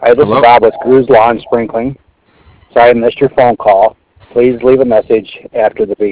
Hi, this is Hello? Bob with Cruz Lawn Sprinkling. Sorry I missed your phone call. Please leave a message after the beep.